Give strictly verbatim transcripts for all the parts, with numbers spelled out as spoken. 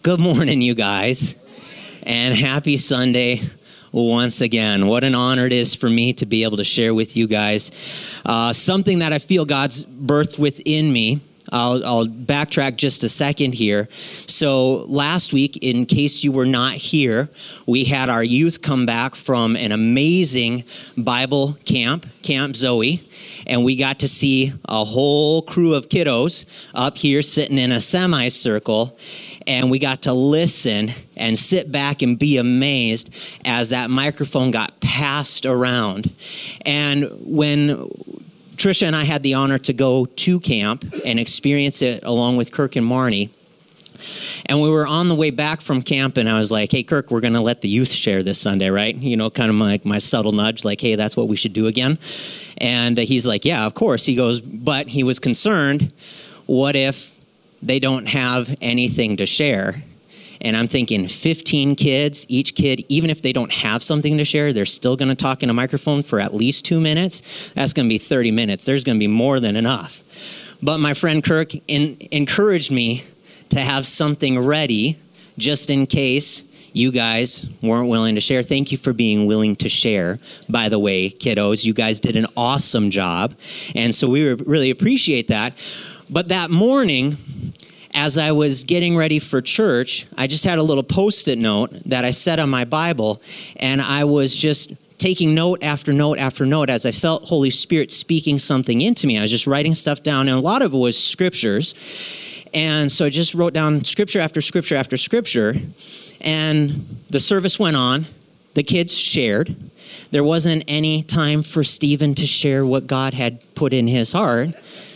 Good morning, you guys, and happy Sunday once again. What an honor it is for me to be able to share with you guys uh, something that I feel God's birthed within me. I'll, I'll backtrack just a second here. So last week, in case you were not here, we had our youth come back from an amazing Bible camp, Camp Zoe, and we got to see a whole crew of kiddos up here sitting in a semicircle, and we got to listen and sit back and be amazed as that microphone got passed around. And when Trisha and I had the honor to go to camp and experience it along with Kirk and Marnie. And we were on the way back from camp, and I was like, hey, Kirk, we're going to let the youth share this Sunday, right? You know, kind of my, my subtle nudge, like, hey, that's what we should do again. And he's like, yeah, of course. He goes, but he was concerned, what if they don't have anything to share? And I'm thinking fifteen kids, each kid, even if they don't have something to share, they're still going to talk in a microphone for at least two minutes. That's going to be thirty minutes. There's going to be more than enough. But my friend Kirk in, encouraged me to have something ready just in case you guys weren't willing to share. Thank you for being willing to share, by the way, kiddos. You guys did an awesome job. And so we really appreciate that. But that morning, as I was getting ready for church, I just had a little Post-it note that I set on my Bible, and I was just taking note after note after note as I felt Holy Spirit speaking something into me. I was just writing stuff down, and a lot of it was scriptures. And so I just wrote down scripture after scripture after scripture, and the service went on. The kids shared. There wasn't any time for Stephen to share what God had put in his heart.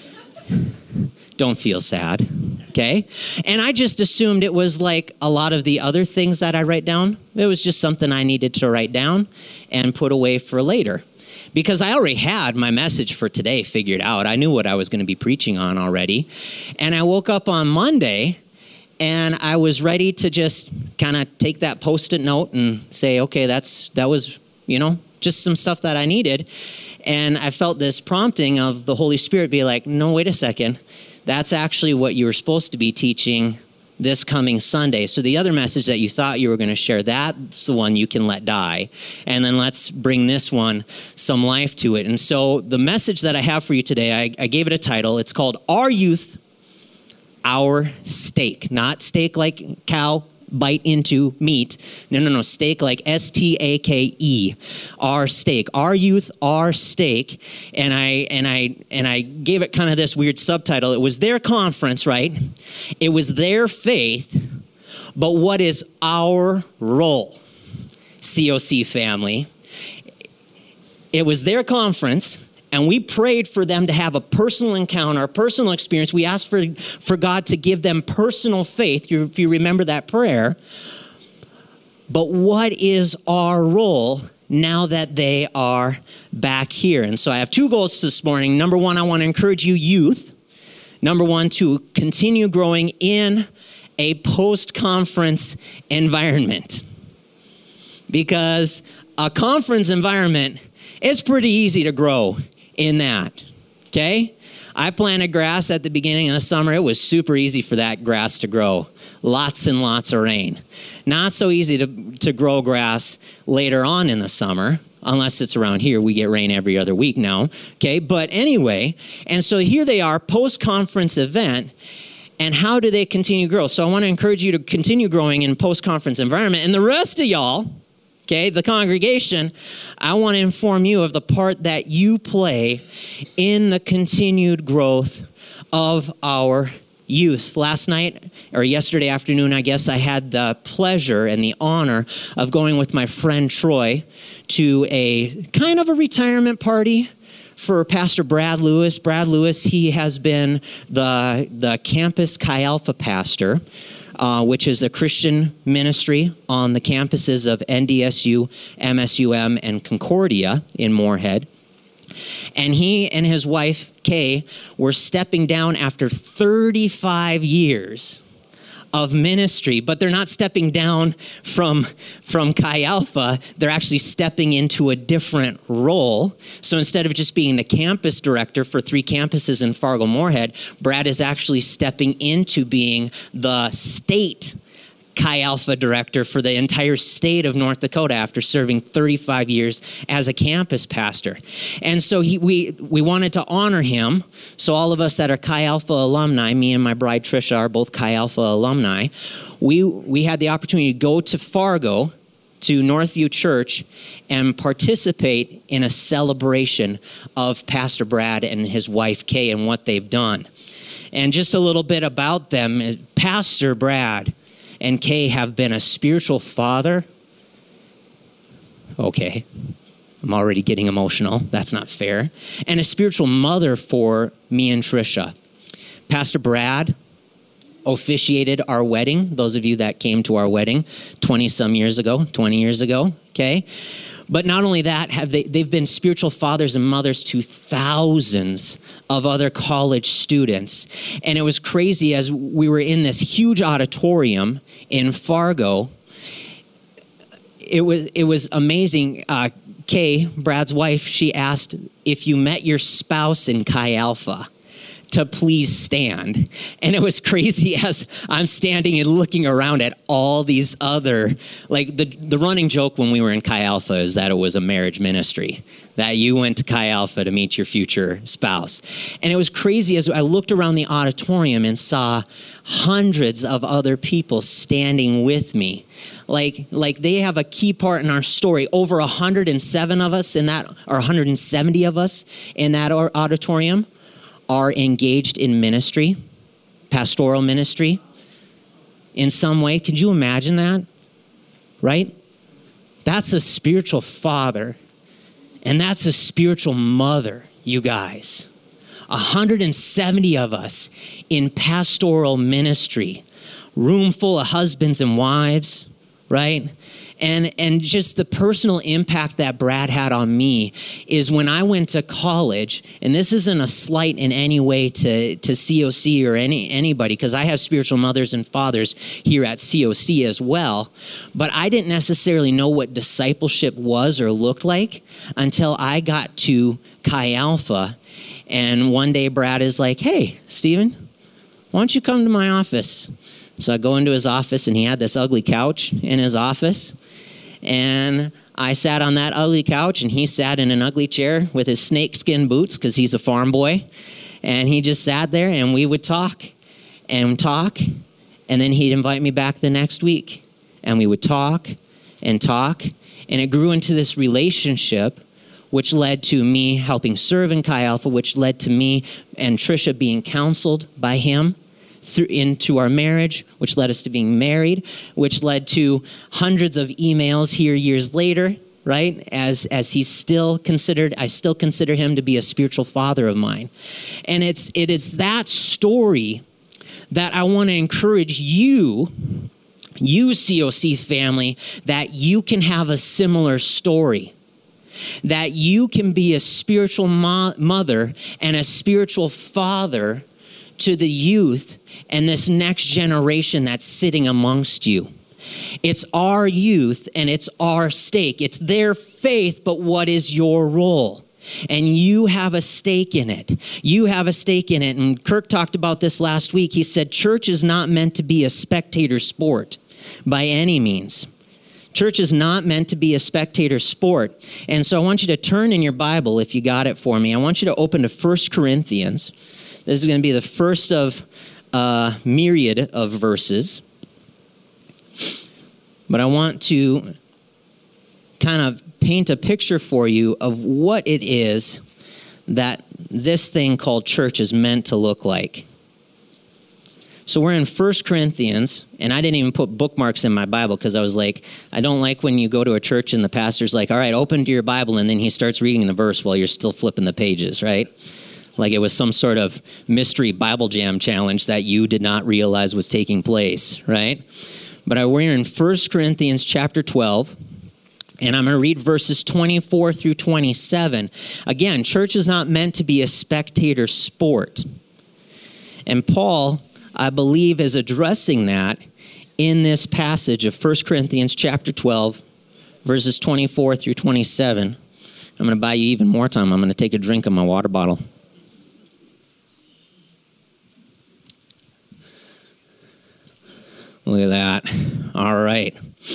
Don't feel sad, okay? And I just assumed it was like a lot of the other things that I write down. It was just something I needed to write down and put away for later. Because I already had my message for today figured out. I knew what I was going to be preaching on already. And I woke up on Monday, and I was ready to just kind of take that Post-it note and say, okay, that's that was, you know, just some stuff that I needed. And I felt this prompting of the Holy Spirit be like, no, wait a second. That's actually what you were supposed to be teaching this coming Sunday. So the other message that you thought you were going to share, that's the one you can let die. And then let's bring this one some life to it. And so the message that I have for you today, I, I gave it a title. It's called Our Youth, Our Stake. Not steak like cow bite into meat. No, no, no. Stake like S T A K E. Our stake. Our youth, our stake. And I and I and I gave it kind of this weird subtitle. It was their conference, right? It was their faith. But what is our role? C O C family. It was their conference. And we prayed for them to have a personal encounter, a personal experience. We asked for, for God to give them personal faith, if you remember that prayer. But what is our role now that they are back here? And so I have two goals this morning. Number one, I want to encourage you, youth. Number one, to continue growing in a post-conference environment. Because a conference environment, it's pretty easy to grow in that, okay? I planted grass at the beginning of the summer. It was super easy for that grass to grow. Lots and lots of rain. Not so easy to, to grow grass later on in the summer, unless it's around here. We get rain every other week now, okay? But anyway, and so here they are, post-conference event, and how do they continue to grow? So I want to encourage you to continue growing in post-conference environment. And the rest of y'all, okay, the congregation, I want to inform you of the part that you play in the continued growth of our youth. Last night, or yesterday afternoon, I guess, I had the pleasure and the honor of going with my friend Troy to a kind of a retirement party for Pastor Brad Lewis. Brad Lewis, he has been the, the campus Chi Alpha pastor, Uh, which is a Christian ministry on the campuses of N D S U, M S U M, and Concordia in Moorhead. And he and his wife, Kay, were stepping down after thirty-five years of ministry, but they're not stepping down from, from Chi Alpha. They're actually stepping into a different role. So instead of just being the campus director for three campuses in Fargo-Moorhead, Brad is actually stepping into being the state Chi Alpha director for the entire state of North Dakota after serving thirty-five years as a campus pastor. And so he, we we wanted to honor him. So all of us that are Chi Alpha alumni, me and my bride Trisha are both Chi Alpha alumni, we we had the opportunity to go to Fargo, to Northview Church, and participate in a celebration of Pastor Brad and his wife Kay and what they've done. And just a little bit about them. Pastor Brad and Kay have been a spiritual father. Okay, I'm already getting emotional. That's not fair. And a spiritual mother for me and Trisha. Pastor Brad officiated our wedding. Those of you that came to our wedding twenty-some years ago, twenty years ago, okay? But not only that, have they, they've been spiritual fathers and mothers to thousands of other college students. And it was crazy as we were in this huge auditorium in Fargo. It was it was amazing. Uh, Kay, Brad's wife, she asked if you met your spouse in Chi Alpha to please stand. And it was crazy as I'm standing and looking around at all these other, like the, the running joke when we were in Chi Alpha is that it was a marriage ministry, that you went to Chi Alpha to meet your future spouse. And it was crazy as I looked around the auditorium and saw hundreds of other people standing with me. Like, like they have a key part in our story. Over one hundred seven of us in that, or one hundred seventy of us in that auditorium are engaged in ministry, pastoral ministry, in some way. Could you imagine that? Right? That's a spiritual father, and that's a spiritual mother, you guys. one hundred seventy of us in pastoral ministry, room full of husbands and wives, right? And and just the personal impact that Brad had on me is when I went to college, and this isn't a slight in any way to, to C O C or any anybody, because I have spiritual mothers and fathers here at C O C as well, but I didn't necessarily know what discipleship was or looked like until I got to Chi Alpha. And one day Brad is like, hey, Stephen, why don't you come to my office? So I go into his office, and he had this ugly couch in his office. And I sat on that ugly couch, and he sat in an ugly chair with his snakeskin boots because he's a farm boy. And he just sat there, and we would talk and talk. And then he'd invite me back the next week. And we would talk and talk. And it grew into this relationship, which led to me helping serve in Chi Alpha, which led to me and Trisha being counseled by him through into our marriage, which led us to being married, which led to hundreds of emails here years later, right? As as he's still considered, I still consider him to be a spiritual father of mine. And it's it is that story that I want to encourage you, you C O C family, that you can have a similar story. That you can be a spiritual mo- mother and a spiritual father to the youth and this next generation that's sitting amongst you. It's our youth and it's our stake. It's their faith, but what is your role? And you have a stake in it. You have a stake in it. And Kirk talked about this last week. He said, church is not meant to be a spectator sport by any means. Church is not meant to be a spectator sport. And so I want you to turn in your Bible, if you got it for me. I want you to open to First Corinthians. This is going to be the first of a myriad of verses. But I want to kind of paint a picture for you of what it is that this thing called church is meant to look like. So we're in First Corinthians, and I didn't even put bookmarks in my Bible because I was like, I don't like when you go to a church and the pastor's like, all right, open to your Bible, and then he starts reading the verse while you're still flipping the pages, right? Like it was some sort of mystery Bible Jam challenge that you did not realize was taking place, right? But we're in First Corinthians chapter twelve, and I'm going to read verses twenty-four through twenty-seven. Again, church is not meant to be a spectator sport. And Paul, I believe, is addressing that in this passage of First Corinthians chapter twelve, verses twenty-four through twenty-seven. I'm going to buy you even more time. I'm going to take a drink of my water bottle. Look at that. All right.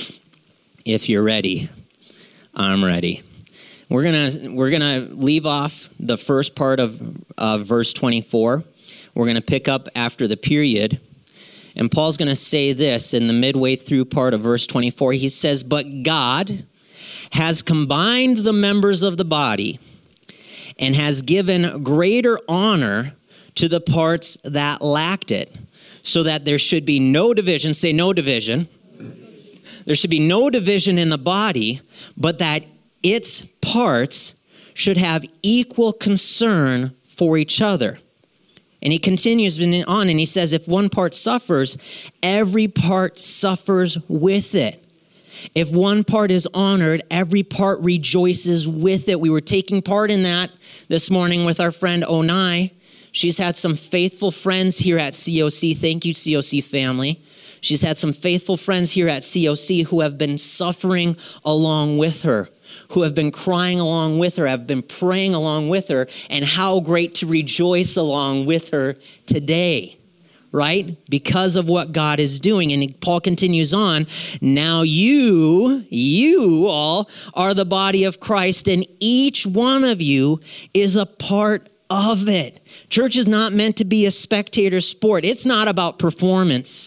If you're ready, I'm ready. We're gonna we're gonna leave off the first part of uh, verse twenty-four. We're gonna pick up after the period, and Paul's gonna say this in the midway through part of verse twenty-four. He says, "But God has combined the members of the body and has given greater honor to the parts that lacked it, so that there should be no division." Say no division. There should be no division in the body, but that its parts should have equal concern for each other. And he continues on and he says, if one part suffers, every part suffers with it. If one part is honored, every part rejoices with it. We were taking part in that this morning with our friend Onai. She's had some faithful friends here at C O C. Thank you, C O C family. She's had some faithful friends here at C O C who have been suffering along with her, who have been crying along with her, have been praying along with her, and how great to rejoice along with her today, right? Because of what God is doing. And Paul continues on, now you, you all are the body of Christ, and each one of you is a part of it. Church is not meant to be a spectator sport. It's not about performance.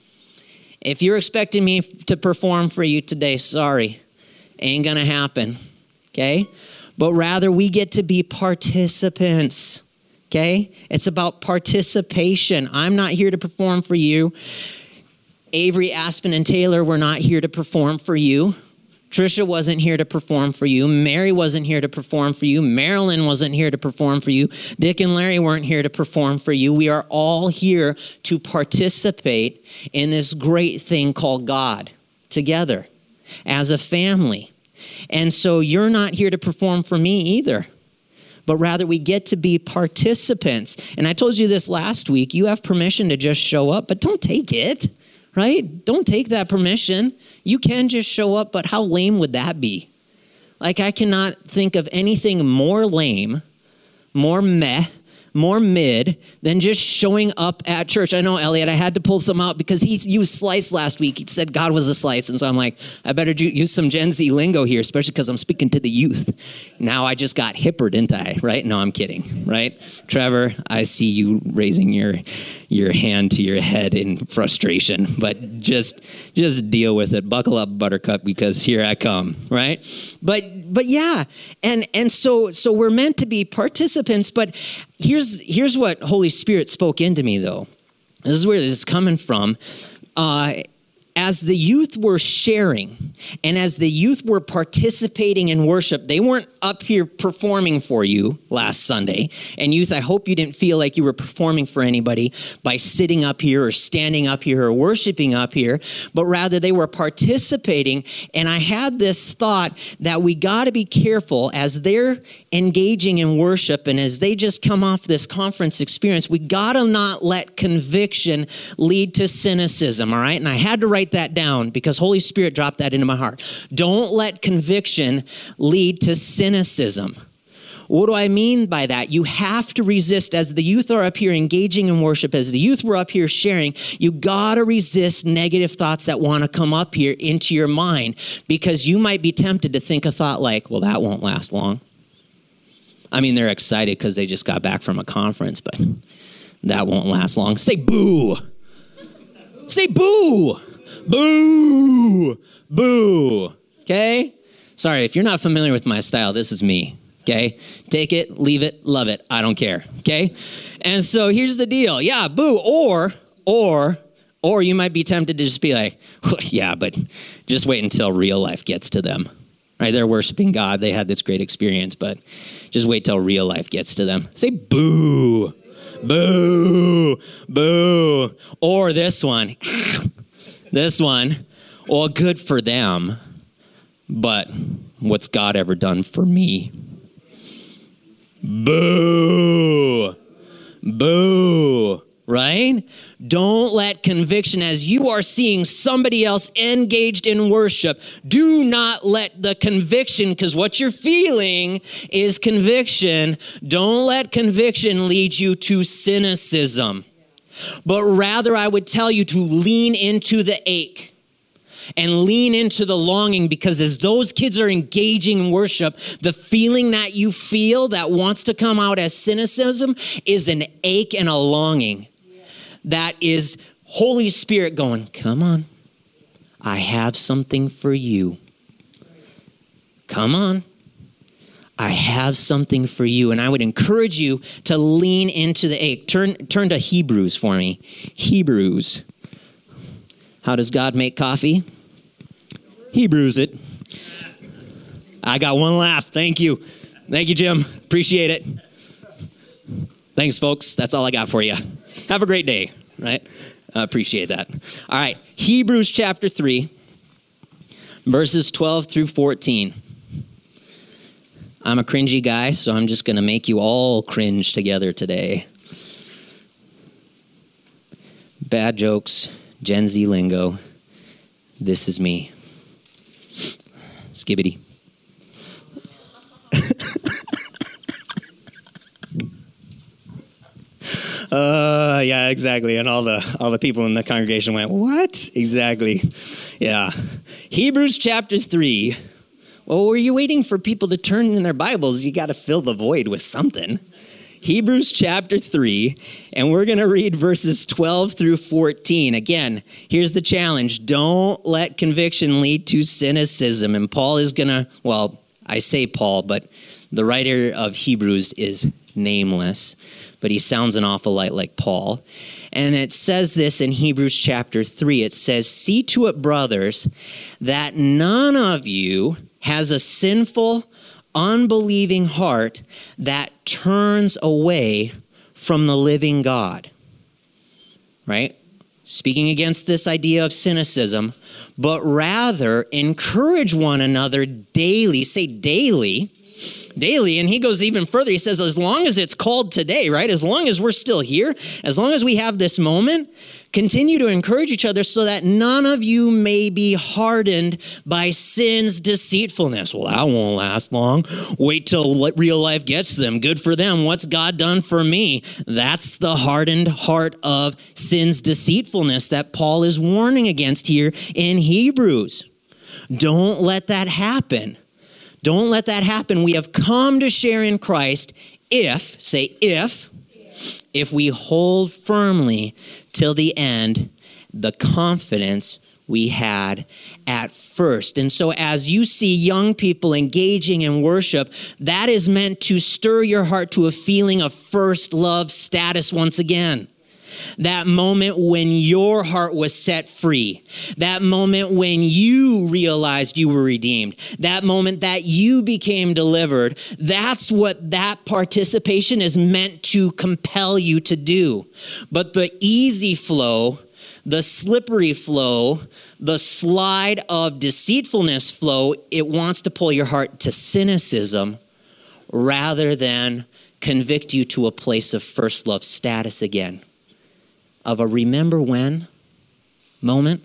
If you're expecting me to perform for you today, sorry, ain't gonna happen, okay? But rather, we get to be participants, okay? It's about participation. I'm not here to perform for you. Avery, Aspen, and Taylor were not here to perform for you. Trisha wasn't here to perform for you. Mary wasn't here to perform for you. Marilyn wasn't here to perform for you. Dick and Larry weren't here to perform for you. We are all here to participate in this great thing called God together as a family. And so you're not here to perform for me either, but rather we get to be participants. And I told you this last week, you have permission to just show up, but don't take it. Right? Don't take that permission. You can just show up, but how lame would that be? Like, I cannot think of anything more lame, more meh, more mid than just showing up at church. I know, Elliot, I had to pull some out because he used slice last week. He said God was a slice. And so I'm like, I better do, use some Gen Z lingo here, especially because I'm speaking to the youth. Now I just got hipper, didn't I? Right? No, I'm kidding. Right? Trevor, I see you raising your your hand to your head in frustration, but just just deal with it. Buckle up, Buttercup, because here I come, right? But but yeah, and and so so we're meant to be participants, but here's here's what Holy Spirit spoke into me, though. This is where this is coming from. Uh, as the youth were sharing and as the youth were participating in worship, they weren't up here performing for you last Sunday. And youth, I hope you didn't feel like you were performing for anybody by sitting up here or standing up here or worshiping up here, but rather they were participating. And I had this thought that we got to be careful as they're engaging in worship and as they just come off this conference experience, we got to not let conviction lead to cynicism, all right? And I had to write that down because Holy Spirit dropped that into my heart. Don't let conviction lead to cynicism. What do I mean by that? You have to resist, as the youth are up here engaging in worship, as the youth were up here sharing, you got to resist negative thoughts that want to come up here into your mind, because you might be tempted to think a thought like, well, that won't last long. I mean, they're excited because they just got back from a conference, but that won't last long. Say boo. Say boo. Boo. Boo. Okay? Sorry, if you're not familiar with my style, this is me. Okay? Take it, leave it, love it. I don't care. Okay? And so here's the deal. Yeah, boo. Or, or, or you might be tempted to just be like, yeah, but just wait until real life gets to them. Right? They're worshiping God. They had this great experience, but just wait till real life gets to them. Say boo. Boo. Boo. Or this one. This one. Well, good for them, but what's God ever done for me? Boo. Boo. Right? Don't let conviction, as you are seeing somebody else engaged in worship, do not let the conviction, because what you're feeling is conviction. Don't let conviction lead you to cynicism. But rather, I would tell you to lean into the ache. and lean into the longing, because as those kids are engaging in worship, the feeling that you feel that wants to come out as cynicism is an ache and a longing that is Holy Spirit going, come on, I have something for you. Come on. I have something for you. And I would encourage you to lean into the ache. Turn, turn to Hebrews for me. Hebrews. How does God make coffee? He brews it. I got one laugh. Thank you. Thank you, Jim. Appreciate it. Thanks, folks. That's all I got for you. Have a great day, right? I appreciate that. All right. Hebrews chapter three, verses twelve through fourteen. I'm a cringy guy, so I'm just going to make you all cringe together today. Bad jokes, Gen Z lingo. This is me. Skibbity. uh, yeah, exactly. And all the all the people in the congregation went, what? Exactly. Yeah. Hebrews chapter three. Well, were you waiting for people to turn in their Bibles? You got to fill the void with something. Hebrews chapter three, and we're going to read verses twelve through fourteen. Again, here's the challenge. Don't let conviction lead to cynicism. And Paul is going to, well, I say Paul, but the writer of Hebrews is nameless, but he sounds an awful lot like Paul. And it says this in Hebrews chapter three. It says, see to it, brothers, that none of you has a sinful, unbelieving heart that turns away from the living God. Right? Speaking against this idea of cynicism, but rather encourage one another daily. Say daily. Daily. And he goes even further. He says, as long as it's called today, right? As long as we're still here, as long as we have this moment, continue to encourage each other so that none of you may be hardened by sin's deceitfulness. Well, that won't last long. Wait till real life gets to them. Good for them. What's God done for me? That's the hardened heart of sin's deceitfulness that Paul is warning against here in Hebrews. Don't let that happen. Don't let that happen. We have come to share in Christ if, say if, if we hold firmly till the end the confidence we had at first. And so as you see young people engaging in worship, that is meant to stir your heart to a feeling of first love status once again. That moment when your heart was set free. That moment when you realized you were redeemed. That moment that you became delivered. That's what that participation is meant to compel you to do. But the easy flow, the slippery flow, the slide of deceitfulness flow, it wants to pull your heart to cynicism rather than convict you to a place of first love status again. Of a remember when moment.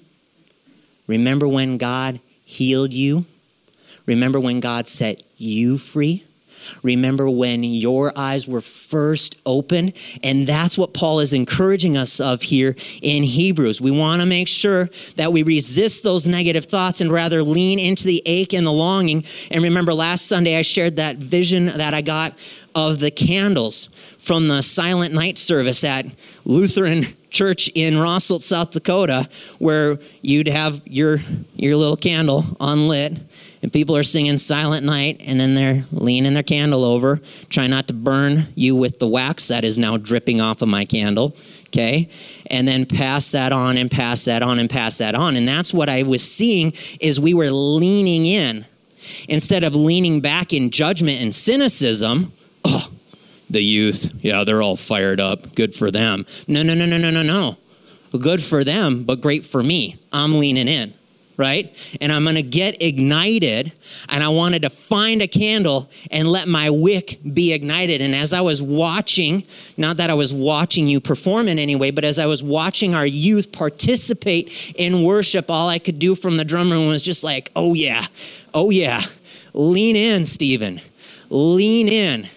Remember when God healed you. Remember when God set you free. Remember when your eyes were first opened. And that's what Paul is encouraging us of here in Hebrews. We want to make sure that we resist those negative thoughts and rather lean into the ache and the longing. And remember last Sunday I shared that vision that I got of the candles from the Silent Night service at Lutheran Church in Rosselt, South Dakota, where you'd have your your little candle unlit, and people are singing Silent Night, and then they're leaning their candle over, trying not to burn you with the wax that is now dripping off of my candle, okay? And then pass that on and pass that on and pass that on. And that's what I was seeing is we were leaning in. Instead of leaning back in judgment and cynicism, oh, the youth, yeah, they're all fired up. Good for them. No, no, no, no, no, no, no. Good for them, but great for me. I'm leaning in, right? And I'm going to get ignited, and I wanted to find a candle and let my wick be ignited. And as I was watching, not that I was watching you perform in any way, but as I was watching our youth participate in worship, all I could do from the drum room was just like, oh yeah, oh yeah. Lean in, Stephen. Lean in.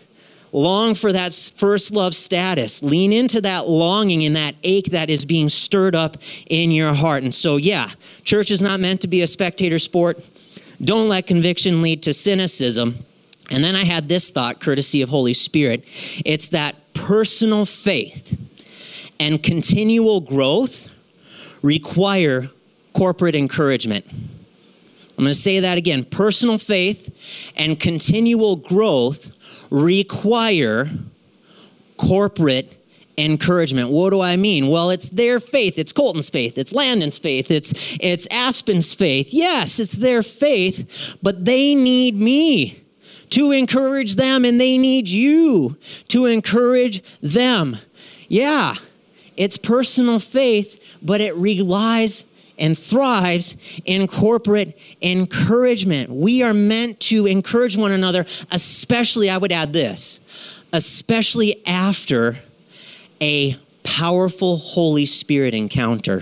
Long for that first love status. Lean into that longing and that ache that is being stirred up in your heart. And so, yeah, church is not meant to be a spectator sport. Don't let conviction lead to cynicism. And then I had this thought, courtesy of Holy Spirit. It's that personal faith and continual growth require corporate encouragement. I'm going to say that again. Personal faith and continual growth require corporate encouragement. What do I mean? Well, it's their faith. It's Colton's faith. It's Landon's faith. It's, it's Aspen's faith. Yes, it's their faith, but they need me to encourage them, and they need you to encourage them. Yeah, it's personal faith, but it relies and thrives in corporate encouragement. We are meant to encourage one another, especially, I would add this, especially after a powerful Holy Spirit encounter.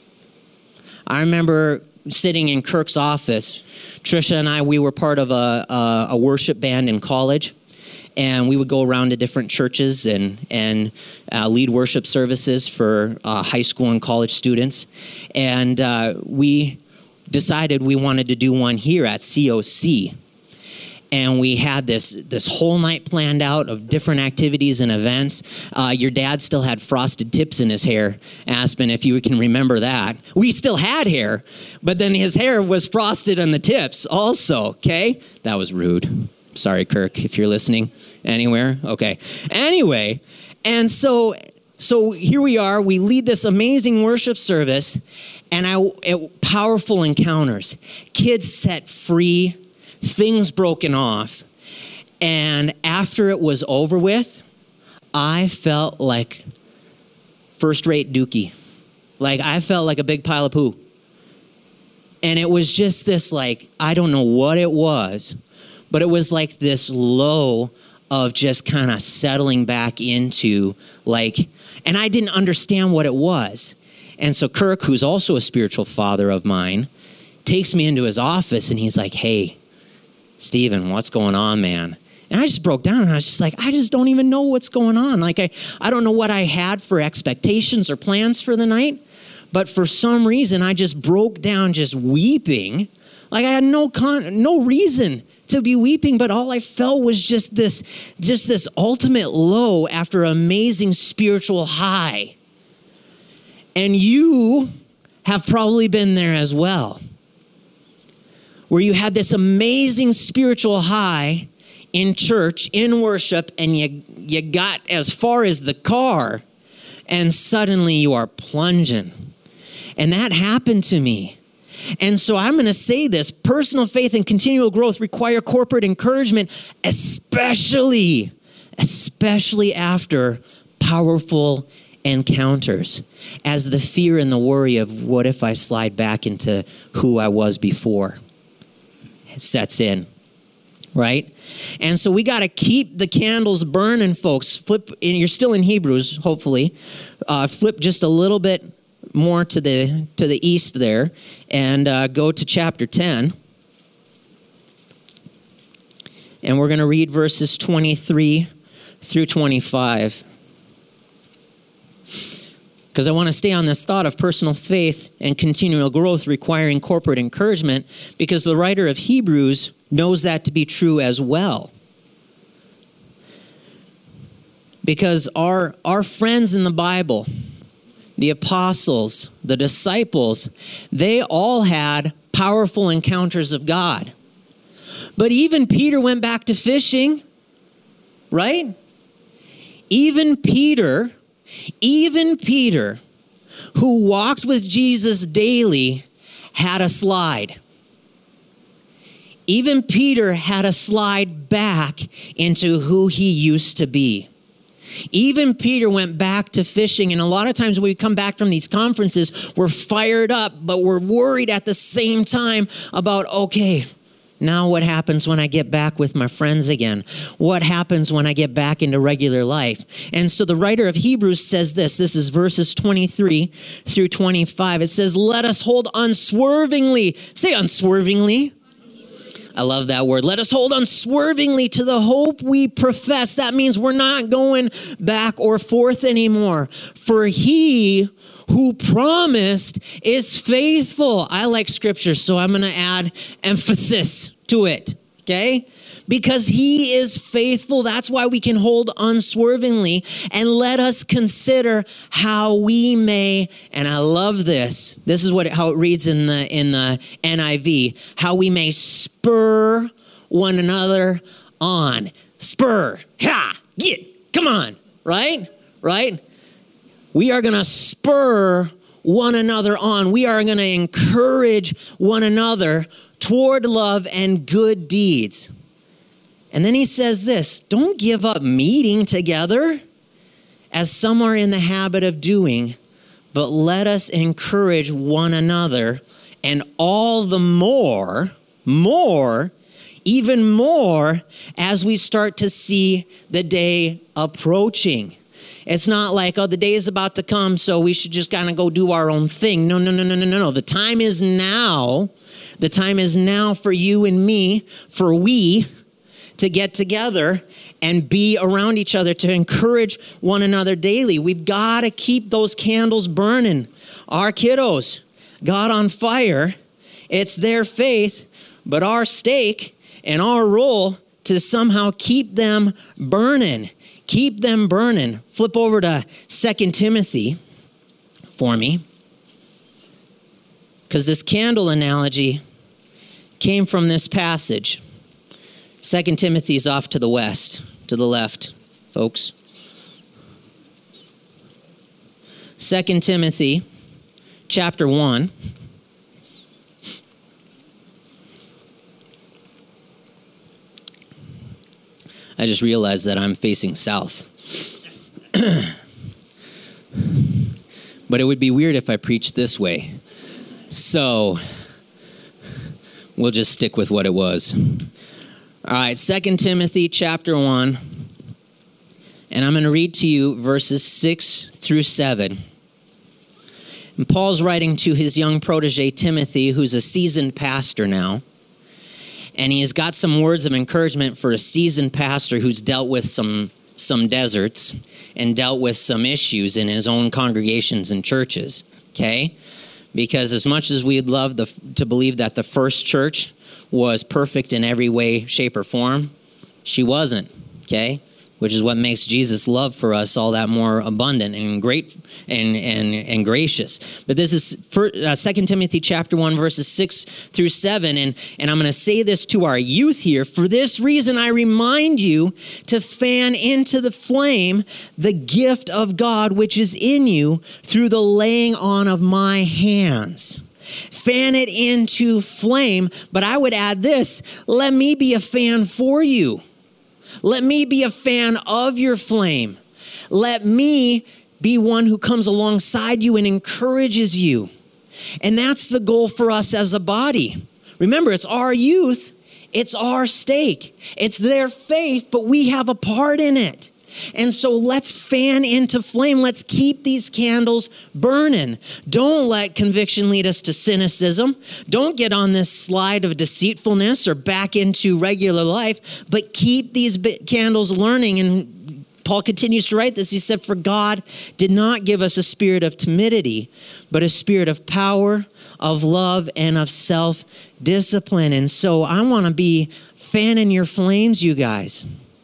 I remember sitting in Kirk's office. Trisha and I, we were part of a, a, a worship band in college. And we would go around to different churches and and uh, lead worship services for uh, high school and college students. And uh, we decided we wanted to do one here at C O C. And we had this this whole night planned out of different activities and events. Uh, your dad still had frosted tips in his hair, Aspen, if you can remember that. We still had hair, but then his hair was frosted on the tips also, okay? That was rude. Sorry, Kirk, if you're listening anywhere. Okay. Anyway, and so so here we are. We lead this amazing worship service, and I it, powerful encounters. Kids set free, things broken off. And after it was over with, I felt like first-rate dookie. Like I felt like a big pile of poo. And it was just this like, I don't know what it was, but it was like this low of just kind of settling back into like, and I didn't understand what it was. And so Kirk, who's also a spiritual father of mine, takes me into his office and he's like, hey, Stephen, what's going on, man? And I just broke down and I was just like, I just don't even know what's going on. Like, I, I don't know what I had for expectations or plans for the night, but for some reason I just broke down just weeping. Like I had no con- no reason to be weeping, but all I felt was just this, just this ultimate low after an amazing spiritual high. And you have probably been there as well, where you had this amazing spiritual high in church, in worship, and you, you got as far as the car, and suddenly you are plunging. And that happened to me. And so I'm going to say this, personal faith and continual growth require corporate encouragement, especially, especially after powerful encounters, as the fear and the worry of what if I slide back into who I was before sets in, right? And so we got to keep the candles burning, folks. Flip, and you're still in Hebrews, hopefully. Uh, flip just a little bit more to the to the east there, and uh, go to chapter ten. And we're going to read verses twenty-three through twenty-five. Because I want to stay on this thought of personal faith and continual growth requiring corporate encouragement, because the writer of Hebrews knows that to be true as well. Because our, our friends in the Bible, the apostles, the disciples, they all had powerful encounters of God. But even Peter went back to fishing, right? Even Peter, even Peter, who walked with Jesus daily, had a slide. Even Peter had a slide back into who he used to be. Even Peter went back to fishing, and a lot of times when we come back from these conferences, we're fired up, but we're worried at the same time about, okay, now what happens when I get back with my friends again? What happens when I get back into regular life? And so the writer of Hebrews says this, this is verses twenty-three through twenty-five. It says, let us hold unswervingly, say unswervingly, I love that word. Let us hold unswervingly to the hope we profess. That means we're not going back or forth anymore. For he who promised is faithful. I like scripture, so I'm going to add emphasis to it, okay? Because he is faithful. That's why we can hold unswervingly. And let us consider how we may, and I love this. This is what it, how it reads in the in the N I V. How we may spur one another on. Spur. Ha! Get. Come on. Right? Right? We are going to spur one another on. We are going to encourage one another toward love and good deeds. And then he says this, don't give up meeting together as some are in the habit of doing, but let us encourage one another, and all the more, more, even more as we start to see the day approaching. It's not like, oh, the day is about to come, so we should just kind of go do our own thing. No, no, no, no, no, no, no. The time is now. The time is now for you and me, for we, to get together and be around each other, to encourage one another daily. We've got to keep those candles burning. Our kiddos got on fire. It's their faith, but our stake and our role to somehow keep them burning. Keep them burning. Flip over to Second Timothy for me, because this candle analogy came from this passage. Second Timothy's off to the west, to the left, folks. Second Timothy, chapter one. I just realized that I'm facing south. But it would be weird if I preached this way. So we'll just stick with what it was. All right, Second Timothy chapter one, and I'm going to read to you verses six through seven. And Paul's writing to his young protege, Timothy, who's a seasoned pastor now. And he has got some words of encouragement for a seasoned pastor who's dealt with some, some deserts and dealt with some issues in his own congregations and churches, okay? Because as much as we'd love the, to believe that the first church was perfect in every way, shape, or form, she wasn't, okay? Which is what makes Jesus' love for us all that more abundant and great and and, and gracious. But this is for, uh, Second Timothy chapter one, verses six through seven, and, and I'm going to say this to our youth here. For this reason, I remind you to fan into the flame the gift of God which is in you through the laying on of my hands. Fan it into flame, but I would add this, let me be a fan for you. Let me be a fan of your flame. Let me be one who comes alongside you and encourages you. And that's the goal for us as a body. Remember, it's our youth. It's our stake. It's their faith, but we have a part in it. And so let's fan into flame. Let's keep these candles burning. Don't let conviction lead us to cynicism. Don't get on this slide of deceitfulness or back into regular life, but keep these candles burning. And Paul continues to write this. He said, for God did not give us a spirit of timidity, but a spirit of power, of love, and of self-discipline. And so I want to be fanning your flames, you guys.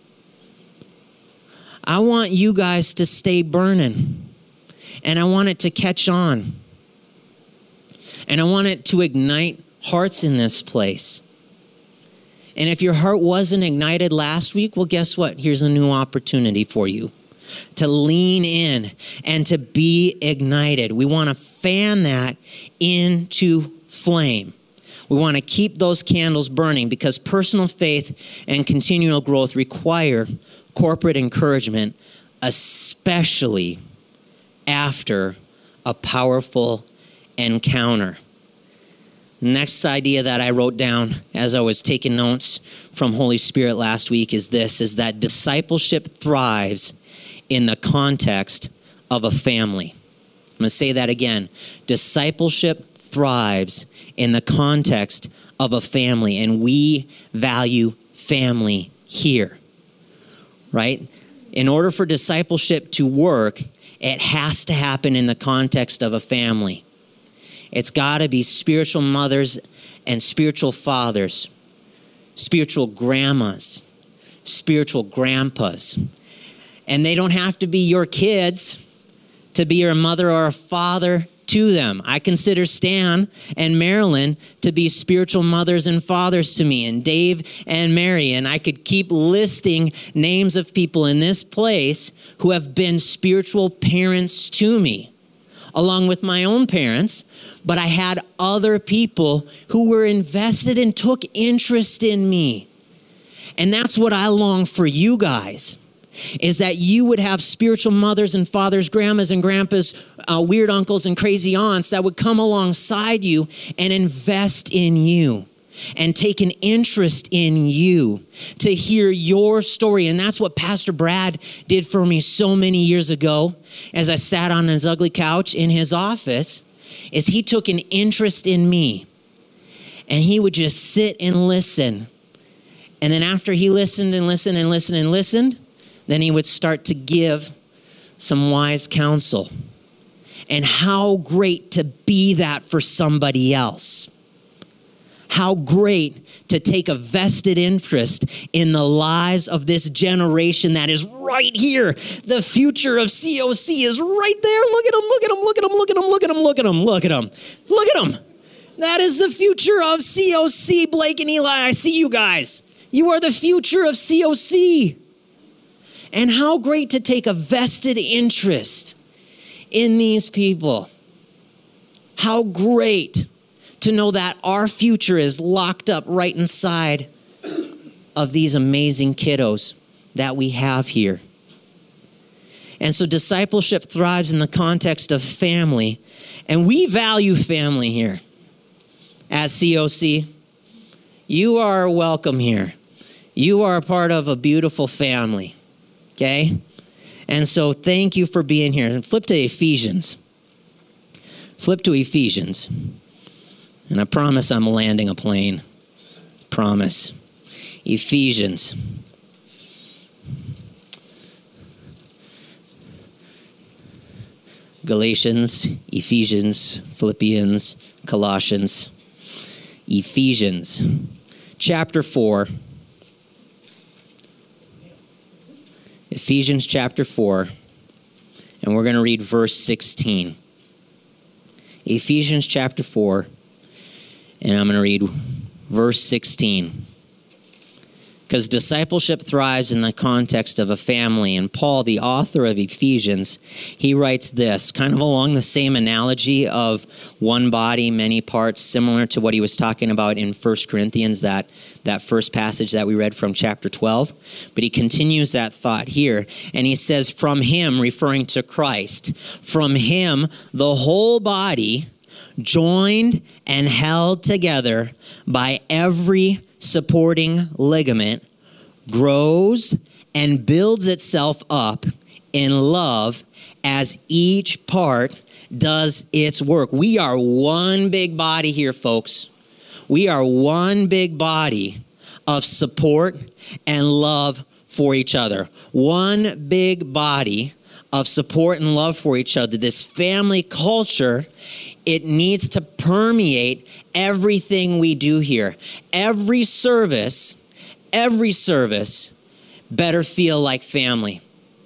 I want you guys to stay burning, and I want it to catch on, and I want it to ignite hearts in this place. And if your heart wasn't ignited last week, well, guess what? Here's a new opportunity for you to lean in and to be ignited. We want to fan that into flame. We want to keep those candles burning because personal faith and continual growth require corporate encouragement, especially after a powerful encounter. The next idea that I wrote down as I was taking notes from Holy Spirit last week is this, is that discipleship thrives in the context of a family. I'm going to say that again. Discipleship thrives in the context of a family, and we value family here, right? In order for discipleship to work, it has to happen in the context of a family. It's got to be spiritual mothers and spiritual fathers, spiritual grandmas, spiritual grandpas. And they don't have to be your kids to be a mother or a father to them. I consider Stan and Marilyn to be spiritual mothers and fathers to me, and Dave and Mary, and I could keep listing names of people in this place who have been spiritual parents to me, along with my own parents. But I had other people who were invested and took interest in me. And that's what I long for you guys, is that you would have spiritual mothers and fathers, grandmas and grandpas, uh, weird uncles and crazy aunts that would come alongside you and invest in you and take an interest in you to hear your story. And that's what Pastor Brad did for me so many years ago as I sat on his ugly couch in his office, is he took an interest in me, and he would just sit and listen. And then after he listened and listened and listened and listened, then he would start to give some wise counsel. And how great to be that for somebody else. How great to take a vested interest in the lives of this generation that is right here. The future of C O C is right there. Look at them, look at them, look at them, look at them, look at them, look at them, look at them, look at them. That is the future of C O C, Blake and Eli. I see you guys. You are the future of C O C. And how great to take a vested interest in these people. How great to know that our future is locked up right inside of these amazing kiddos that we have here. And so discipleship thrives in the context of family. And we value family here at C O C. You are welcome here. You are a part of a beautiful family. Okay? And so thank you for being here. And flip to Ephesians. Flip to Ephesians. And I promise I'm landing a plane. Promise. Ephesians. Galatians, Ephesians, Philippians, Colossians. Ephesians. Chapter four. Ephesians chapter four, and we're going to read verse sixteen. Ephesians chapter four, and I'm going to read verse sixteen. Because discipleship thrives in the context of a family. And Paul, the author of Ephesians, he writes this, kind of along the same analogy of one body, many parts, similar to what he was talking about in First Corinthians, that, that first passage that we read from chapter twelve. But he continues that thought here, and he says, from him, referring to Christ, from him, the whole body, joined and held together by every supporting ligament, grows and builds itself up in love as each part does its work. We are one big body here, folks. We are one big body of support and love for each other. One big body of support and love for each other. This family culture, it needs to permeate everything we do here. Every service, every service better feel like family.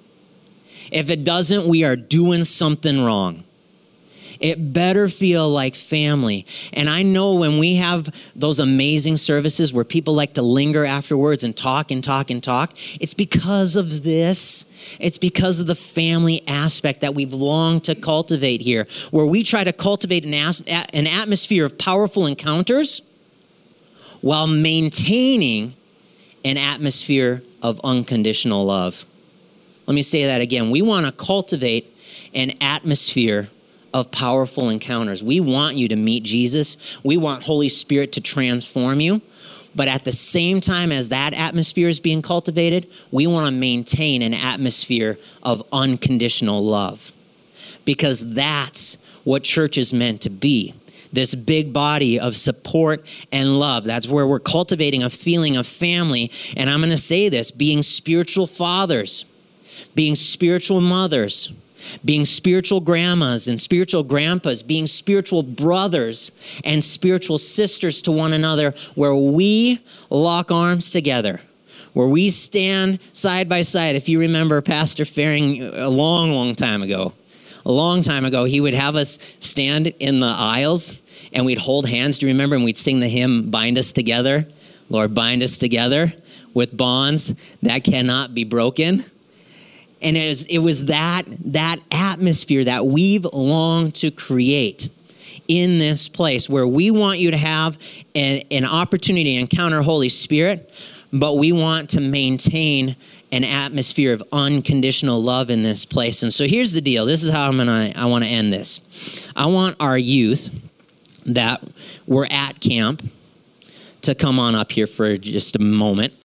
If it doesn't, we are doing something wrong. It better feel like family. And I know when we have those amazing services where people like to linger afterwards and talk and talk and talk, it's because of this. It's because of the family aspect that we've longed to cultivate here, where we try to cultivate an, as- an atmosphere of powerful encounters while maintaining an atmosphere of unconditional love. Let me say that again. We want to cultivate an atmosphere of powerful encounters. We want you to meet Jesus. We want Holy Spirit to transform you. But at the same time as that atmosphere is being cultivated, we want to maintain an atmosphere of unconditional love. Because that's what church is meant to be. this big body of support and love. That's where we're cultivating a feeling of family. And I'm going to say this, being spiritual fathers, being spiritual mothers, being spiritual grandmas and spiritual grandpas, being spiritual brothers and spiritual sisters to one another, where we lock arms together, where we stand side by side. If you remember Pastor Faring a long, long time ago, a long time ago, he would have us stand in the aisles and we'd hold hands. Do you remember? And we'd sing the hymn, Bind Us Together. Lord, bind us together with bonds that cannot be broken. And it was, it was that, that atmosphere that we've longed to create in this place, where we want you to have an, an opportunity to encounter Holy Spirit, but we want to maintain an atmosphere of unconditional love in this place. And so here's the deal. This is how I'm gonna, I want to end this. I want our youth that were at camp to come on up here for just a moment.